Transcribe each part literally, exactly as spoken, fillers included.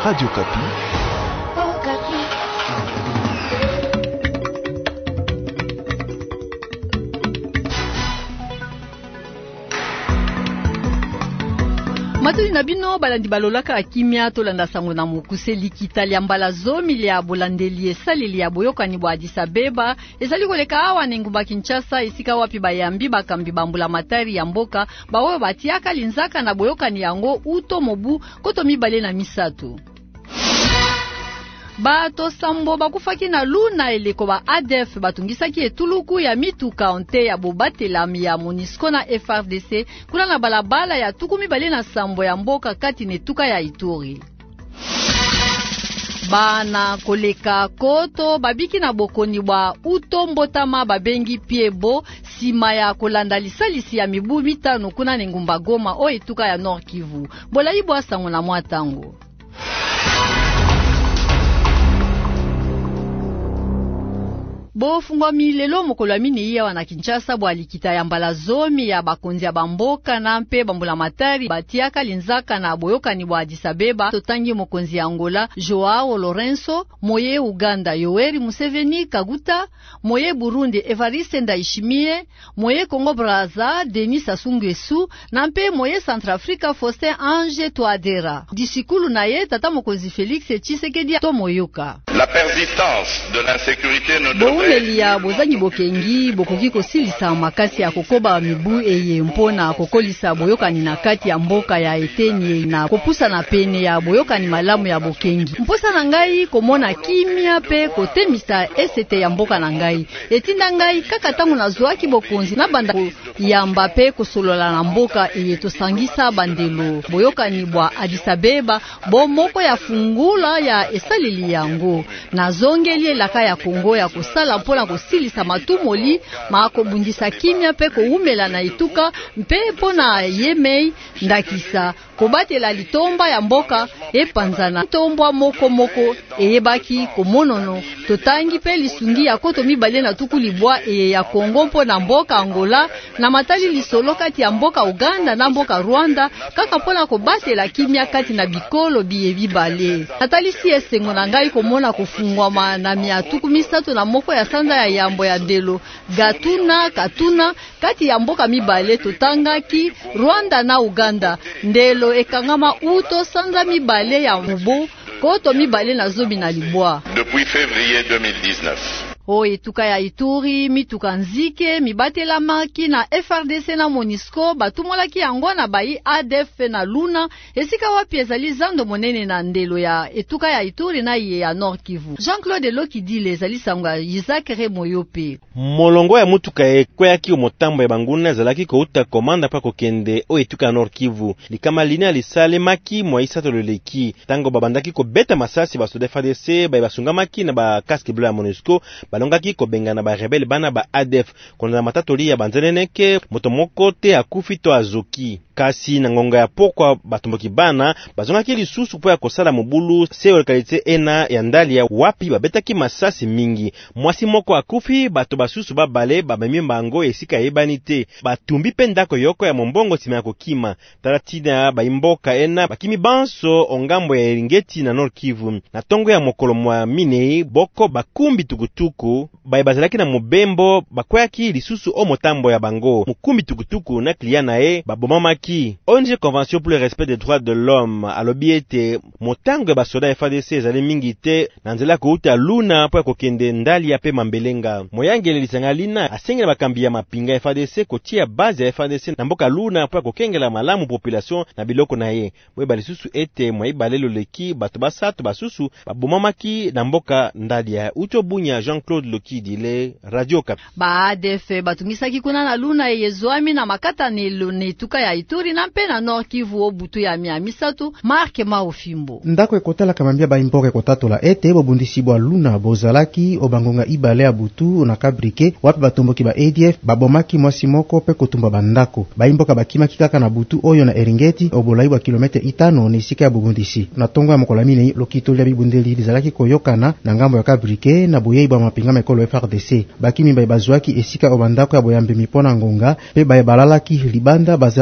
Radio Kapi. Oh, Kapi. Matuli na bino balandi balolaka akimia tolanda sango na mukuse likita lia mbala zomi lia bolandeli esali lia boyokani bwa Addis Abeba ezali koleka awa na ngumba Kinshasa esika wapi bayambi bakambi bambula matari ya mboka baoyo batiaka linzaka na boyokani yango uto mobu koto mibale na misato. Bato sambo bakufaki na luna eleko ba A D F batungisaki etuluku ya mituka onte ya bobatelami ya MONUSCO na F R D C kuna na balabala ya tukumi bale na sambo ya mboka kati netuka ya Ituri. Bana koleka koto babiki na bokoni bwa uto mbotama babengi piebo sima ya kolanda lisalisi ya mibu mitano kuna ngumba Goma o etuka ya Nord Kivu. Bola ibwa sango na mwatango. Bo fungwa milelo mokolo ya mini iya wana Kinshasa bwa likita ya mbala zomi ya bakonzi ya bamboka na mpe bambula matari batiaka linzaka na boyokani bwa Addis Abeba totangi mokonzi ya Angola Joao Lourenço, moye Uganda Yoweri Museveni Kaguta, moye Burundi Evariste Ndayishimiye, moye Congo Brazza Denis Sassou Nguesso na mpe moye Centrafrica Faustin Ange Touadera. Disikulu na ye tata mokonzi Félix Tshisekedi to moyoka. La persistance de l'insécurité ne devrait Elia bozangi bokengi bokoki kosilisa makasi ya kokoba mibu eye mpona kokolisa boyokani na kati ya mboka ya eteni na kopusa na pene ya boyokani malamu ya bokengi. Mposa na ngai komona kimia pe kotemisa esete ya mboka na ngai. Etinda ngai kaka tangu na zoaki bokonzi na banda yamba pe kosolola na mboka eye tosangisa bandelo boyokani bwa Addis Abeba bo moko ya fungula ya esalili yango na zongeli elaka ya Kongo ya kosala mpona kosilisa matumoli mako bundisa kimia pe koumela na ituka mpe mpona yemei ndakisa kobatela litomba ya mboka epanzana tombwa moko moko eyebaki komonono totangi pe lisungi ya koto mibale na tuku libwa eye ya Kongo mpona mboka Angola na matali lisolo kati ya mboka Uganda na mboka Rwanda kaka mpona kobatela kimia kati na bikolo biye bibale. Natali si esengo na ngai komona kofungwa na mia tuku misato na moko ya sanza ya yambo ya ndelo Gatuna Katuna kati ya mboka mibale totangaki Rwanda na Uganda ndelo ekangama uto sanza mibale ya mubu koto mibale na zobi na libwa depuis février deux mille dix-neuf. O etuka ya Ituri, mituka nzike, mibatela maki na F R D C na MONUSCO, batumolaki yango na bayi A D F na luna, esika wapi ezali zando monene na ndelo ya etuka ya Ituri na ye ya Nord Kivu. Jean-Claude Lokidile ezali sangwa Isaac Remoyope. Molongo ya mutuka ekweyaki omotambo ya banguna ezalaki kouta komanda pa kokende o etuka ya Nord Kivu. Likama linia lisale maki moisato loleki. Tango babandaki kobeta masasi basoda F R D C, bayi basungamaki na ba casque bleu ya MONUSCO, balongaki kobengana ba rebelle bana ba A D F kona matatoli ya banzeneneke moto moko te akufi to azoki kasi na ngonga ya pokwa batomboki bana bazongaki lisusu po ya kosala mobulu se lokalite ena ya ndali ya wapi babetaki masasi mingi mwasi moko akufi bato basusu babale babemi mbango esika yebani te batumbi pe ndako yoko ya mombongo sima ya kokima taratina baimboka ena bakimi banso ongambo ya Eringeti na Nord Kivu na tongo ya mokolo mwa minei boko bakumbi tukutuku baye bazalaki na mobembo bakweyaki lisusu o motambo ya bango mukumbi tukutuku na kliana e babomamaki O N G Convention pour le respect des droits de l'homme alobi ete motango ya basoda F A R D C ezali mingi te na nzela kouta luna po kokende ndali ya pe mambelenga moyangele lisanga lina asengela bakambi ya mapinga F A R D C kotia base ya F A R D C na mboka luna po kokengela malamu population na biloko na ye boye balisusu ete moyi balelo leki bato basato basusu babomamaki na mboka ndali ya Utobunya. Jean-Claude Lokidile, Radio Kapi. Ba A D F batungisaki kuna na luna yezwami na makata nelo netuka ya Ituri na mpe na Nord Kivu obutu ya mia misatu Marke Maofimbo. Ndako ekotala kamambia ba imboke kotatola ete bobundisi bwa luna bozalaki obangonga ibale ya butu na kabrike wapi batomboki ba A D F babomaki mwasi moko pe kotumba bandako ba imboka bakimaki kaka na butu oyo na Eringeti obolai wa kilometre itano na isika ya bobundisi na tongo ya mokolamine lokitoli ya bibundeli lizalaki koyokana na ngambo ya kabrike na boyei ba mapinga mekolo F R D C bakimi ba bazwaki esika obandako ya boyambe mipona ngonga pe ba balalaki libanda bazalaki komo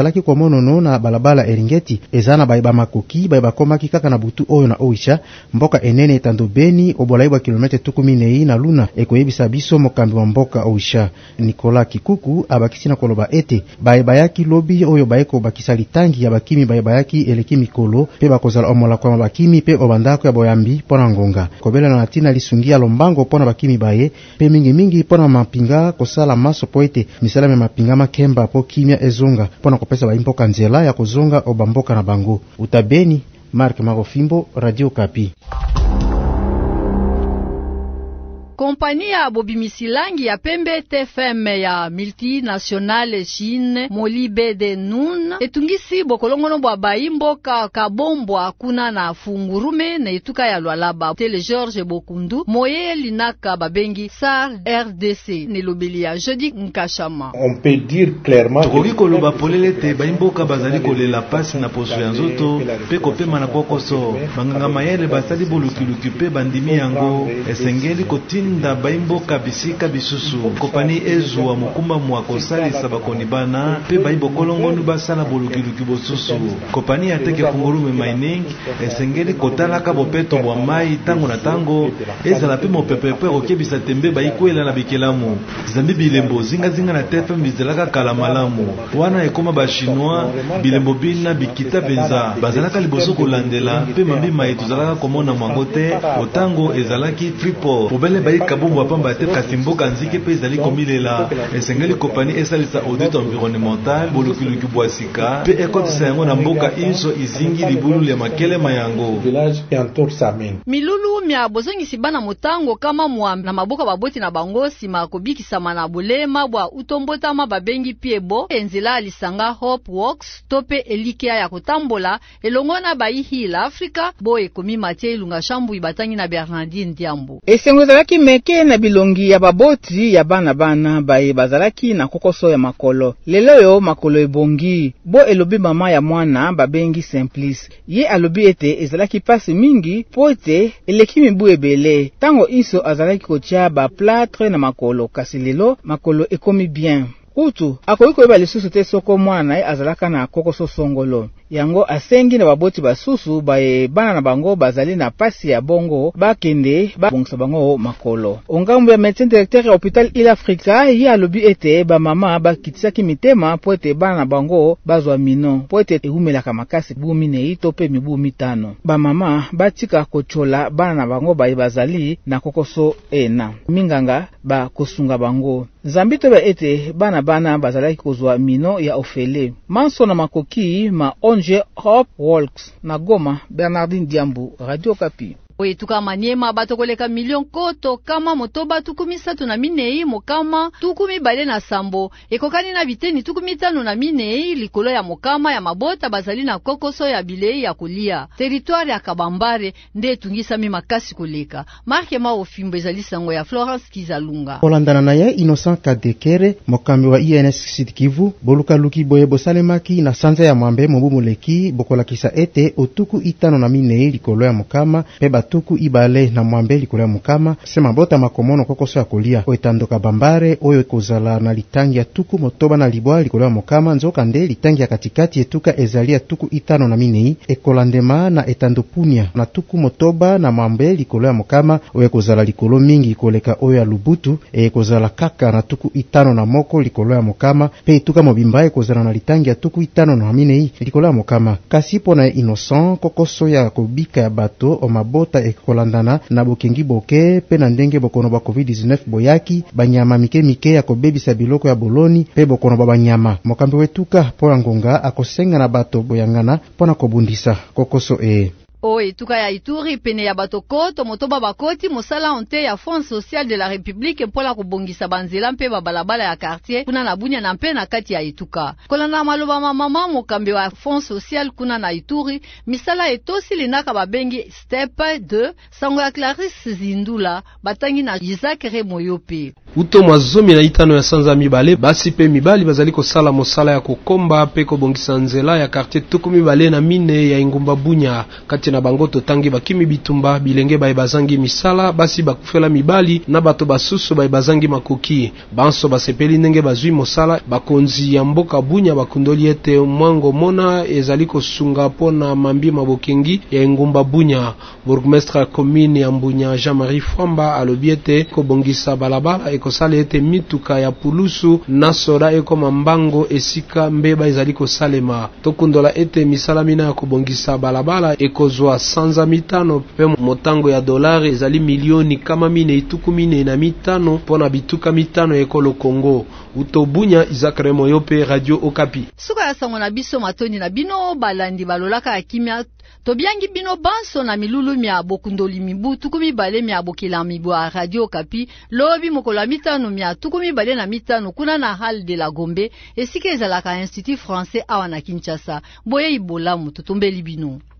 Monono na balabala Eringeti ezana bayeba makoki bayeba komaki kaka na butu oyo na oisha mboka enene etando Beni obolaibwa kilometre tukumi nei na luna ekoyebisa biso mokambi wa mboka oisha Nicolas Kikuku abakisi na koloba ete bayeba yaki lobi oyo bayeko bakisa litangi ya bakimi bayeba yaki eleki mikolo pe bakozala omola kwa bakimi pe obandako ya boyambi pona ngonga kobela na tina lisungia lombango pona bakimi baye pe mingi mingi pona mapinga kosala maso poete misala me mapinga makemba po kimia ezonga pona kopesa baimboka nzela ya kozonga obamboka na bango utabeni Mark Marofimbo Radio Kapi. Kompani ya bobimisilangi ya pembe T F M ya multinationale Chine Molibe de Nun etungisi bokolongono bwa baimboka kabombwa kuna na fungurume na etuka ya Lualaba Tele George Bokundu moye linaka babengi S A R R D C ne lobelia jeudi nkashama. On peut dire clairement Tokoki koloba polele te baimboka bazali kolela pasi na poso ya nzoto pe kopema na kokoso banganga mayele basali bolukiluki pe bandimi yango esengeli kotina nda baimboka bisika bisusu kopani ezwa mokumba mwa kosalisa bakoni bana pe baimbo kolongonu basala bolukiluki bosusu kopani ya teke fungurume mining esengeli kotalaka bopeto bwa mai tango na tango ezala pe mopepepe okebisa tembe baikwela na bikelamu zambi bilembo zinga zinga na T F M bizelaka kala malamu wana ekoma ba chinois bilembo bina bikita penza bazalaka liboso kolandela pe mambima etuzalaka komona mwango te otango ezalaki tripo obele bai kabombo apamba te kasimboka nzike pe ezali komilela esengeli kopani esalisa audit environnemental bolukiluki bwasika pe ekotisa yango na mboka inso izingi libulu ya makele mayango milulu mya bozongisi bana motango kama mwambi na maboka baboti na bango sima kobikisama na bulema bwa utombotama babengi piebo enzela alisanga Hope Works tope elikia ya kotambola elongona baihi la Afrika bo ekomi Mathieu Ilunga Shambu ibatangi na Bernardine Diambo esengo zalaki meke na bilongi ya baboti ya bana bana baye bazalaki na kokoso ya makolo lelo yo makolo ebongi bo elobi mama ya mwana babengi Simplice ye alobi ete ezalaki pasi mingi pote eleki mibu ebele tango iso azalaki kotia ba plâtre na makolo kasi lelo makolo ekomi bien Utu, akoki koyeba lisusu te soko mwana ye azalaka na kokoso songolo. Yango asengi na baboti basusu baye bana na bango bazali na pasi ya bongo bakende babongisa bango makolo. Ongambo ya médecin directeur ya hôpital Il Africa ye alobi ete ba mama bakitisaki mitema po ete bana na bango bazwa mino po ete eumelaka makasi bumi nei to pe mibu mitano. Ba mama batika kochola bana na bango baye bazali na kokoso ena. Minganga ba kosunga bango. Zambito ba ete bana bana bazalaki kozwa mino ya ofele. Manso na makoki ma onje Hope Works na Goma Bernardine Diambu Radio Kapi. Oetuka Maniema batokoleka milion koto kama motoba tukumi satu na minei mokama tukumi bale na sambo ekokani na biteni tukumi tano na minei likolo ya mokama ya mabota bazali na kokoso ya bilei ya kulia territoire ya Kabambare nde etungisa mi makasi koleka marke ma ofimbo ezali sango ya Florence Kizalunga Olandana na ye Innocent Kadekere mokambi wa I N S Sud Kivu boluka luki boye bosalemaki na sanza ya mwambe mobumuleki bokolakisa ete otuku itano na minei likolo ya mokama pe tuku ibale na mwambe likolo ya mukama sema bota makomono kokoso ya kolia oetandoka Bambare oyo ekozala na litangi ya tuku motoba na libwa likolo ya mukama nzoka nde litangi ya katikati etuka ezalia tuku itano na minei ekolandema na etandopunia na tuku motoba na mwambe likolo ya mukama oyo ekozala likolo mingi koleka oyo ya Lubutu ekozala kaka na tuku itano na moko likolo ya mukama pe etuka mobimba ekozala na litangi ya tuku itano na minei likolo ya mukama kasi pona Innocent kokoso ya kobika ya bato o mabota ekolandana na bokengi boke pe na ndenge bokono ba covid dix-neuf boyaki banyama mike mike ya kobebisa biloko ya boloni pe bokono ba banyama mokambi wetuka po ya ngonga akosenga na bato boyangana pona kobundisa kokoso e O etuka ya Ituri pene ya batokoto motoba bakoti mosala onte ya Fonds Social de la République mpola kubongisa banzela mpe babalabala ya quartier kuna na Bunia na mpe na kati ya etuka. Kolanda maloba mama mokambi wa Fonds Social kuna na Ituri misala etosi linaka babengi step deux sango ya Clarisse Zindula batangi na Isaac Remoyope. Uto mwazomi na itano ya sanza mibale basi pe mibali bazali kosala mosala ya kokomba pe kobongisa nzela ya quartier tuku mibale na mine ya Ingumba Bunia kati na bango totangi bakimi bitumba bilenge baye bazangi misala basi bakufela mibali na bato basusu baye bazangi makoki banso basepeli ndenge bazwi mosala bakonzi ya mboka Bunya bakundoli ete mwango mona ezali kosunga pona mambi mabokengi ya engumba Bunya. Bourgmestre commune ya Mbunya Jean-Marie Famba alobi ete kobongisa balabala ekosala ete mituka ya pulusu na soda ekoma mbango esika mbeba ezali kosalema. Tokundola ete misala mina ya kobongisa balabala ekozwa sanza mitano pe motango ya dolari ezali milioni kama mine ituku mine na mitano pona bituka mitano ekolo Kongo. Uto Bunya Izakare Moyope Radio Okapi. Suka ya sango na biso matoni na bino balandi balolaka akimia tobiangi bino banso na milulu mia bokundoli mibu tukumi bale mia bokila mibu a Radio Okapi lobi mokola mitano mia tukumi bale na mitano kuna na hal de la Gombe esike ezalaka Institut Français awa na Kinshasa boye ibolamu tutumbeli bino.